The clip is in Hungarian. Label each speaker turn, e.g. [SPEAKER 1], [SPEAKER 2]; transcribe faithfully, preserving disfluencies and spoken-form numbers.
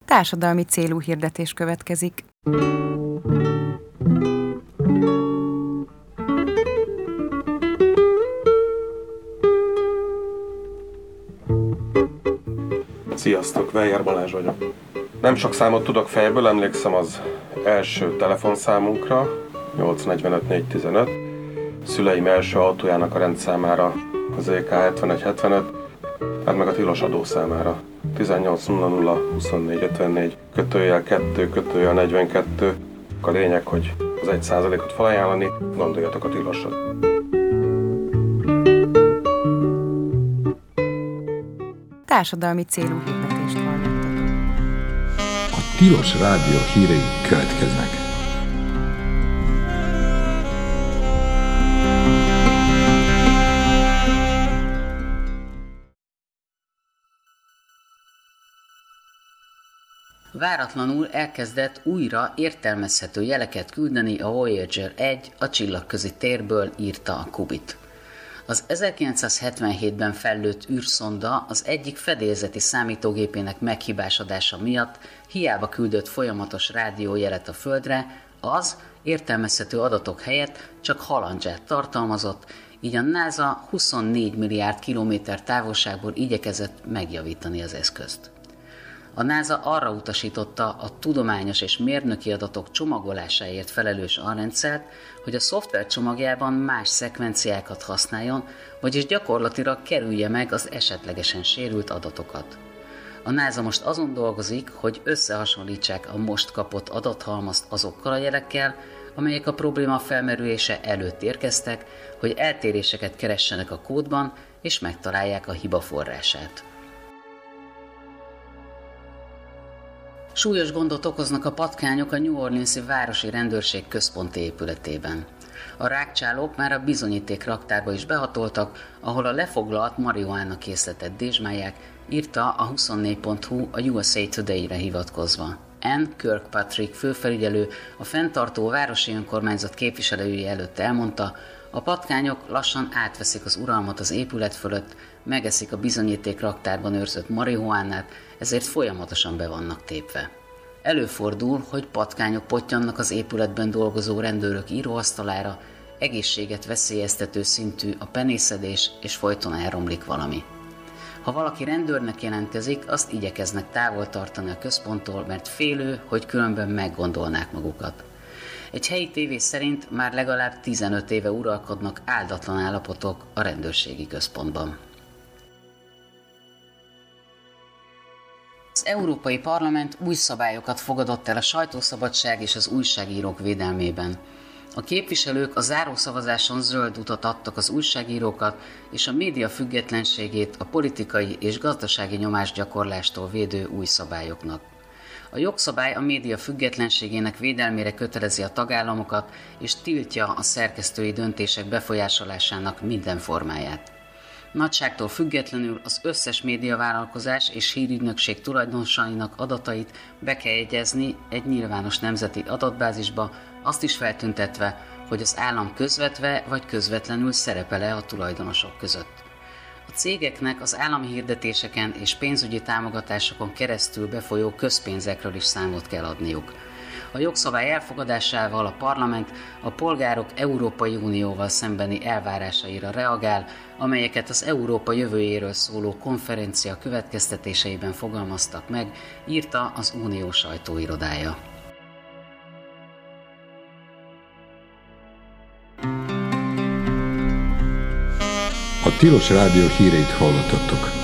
[SPEAKER 1] Társadalmi célú hirdetés következik.
[SPEAKER 2] Sziasztok, Weyer Balázs vagyok. Nem sok számot tudok fejből, emlékszem az első telefonszámunkra, nyolc negyvenöt négy tizenöt, szüleim első autójának a rendszámára, az é ká hetvenegy hetvenöt, hát meg a tilos adószámára, tizennyolc nulla nulla huszonnégy ötvennégy, kötőjel kettő, kötőjel negyvenkettő. A lényeg, hogy az egy százalékot felajánlani, gondoljatok a tilosra.
[SPEAKER 1] Társadalmi célú hirdetést hallottatok.
[SPEAKER 3] A Tilos Rádió hírei következnek.
[SPEAKER 4] Váratlanul elkezdett újra értelmezhető jeleket küldeni a Voyager egy a csillagközi térből, írta a Kubit. Az ezerkilencszázhetvenhétben fellőtt űrszonda az egyik fedélzeti számítógépének meghibásodása miatt hiába küldött folyamatos rádiójelet a Földre, az értelmezhető adatok helyett csak halandzsát tartalmazott, így a NASA huszonnégy milliárd kilométer távolságból igyekezett megjavítani az eszközt. A NASA arra utasította a tudományos és mérnöki adatok csomagolásáért felelős alrendszert, hogy a szoftver csomagjában más szekvenciákat használjon, vagyis gyakorlatilag kerülje meg az esetlegesen sérült adatokat. A NASA most azon dolgozik, hogy összehasonlítsák a most kapott adathalmazt azokkal a jelekkel, amelyek a probléma felmerülése előtt érkeztek, hogy eltéréseket keressenek a kódban és megtalálják a hiba forrását. Súlyos gondot okoznak a patkányok a New Orleans-i városi rendőrség központi épületében. A rágcsálók már a bizonyíték raktárba is behatoltak, ahol a lefoglalt marihuána készletet dézsmálják, írta a huszonnégy pont hu a u es á Today-re hivatkozva. Ann Kirkpatrick főfelügyelő a fenntartó városi önkormányzat képviselői előtt elmondta, a patkányok lassan átveszik az uralmat az épület fölött, megeszik a bizonyíték raktárban őrzött marihuánát, ezért folyamatosan be vannak tépve. Előfordul, hogy patkányok pottyannak az épületben dolgozó rendőrök íróasztalára, egészséget veszélyeztető szintű a penészedés, és folyton elromlik valami. Ha valaki rendőrnek jelentkezik, azt igyekeznek távol tartani a központtól, mert félő, hogy különben meggondolnák magukat. Egy helyi tévé szerint már legalább tizenöt éve uralkodnak áldatlan állapotok a rendőrségi központban. Az Európai Parlament új szabályokat fogadott el a sajtószabadság és az újságírók védelmében. A képviselők a zárószavazáson zöld utat adtak az újságírókat és a média függetlenségét a politikai és gazdasági nyomásgyakorlástól védő új szabályoknak. A jogszabály a média függetlenségének védelmére kötelezi a tagállamokat és tiltja a szerkesztői döntések befolyásolásának minden formáját. Nagyságtól függetlenül az összes médiavállalkozás és hírügynökség tulajdonosainak adatait be kell jegyezni egy nyilvános nemzeti adatbázisba, azt is feltüntetve, hogy az állam közvetve vagy közvetlenül szerepel-e a tulajdonosok között. A cégeknek az állami hirdetéseken és pénzügyi támogatásokon keresztül befolyó közpénzekről is számot kell adniuk. A jogszabály elfogadásával a parlament a polgárok Európai Unióval szembeni elvárásaira reagál, amelyeket az Európa jövőjéről szóló konferencia következtetéseiben fogalmaztak meg, írta az Unió sajtóirodája.
[SPEAKER 3] A Tilos Rádió híreit hallottatok.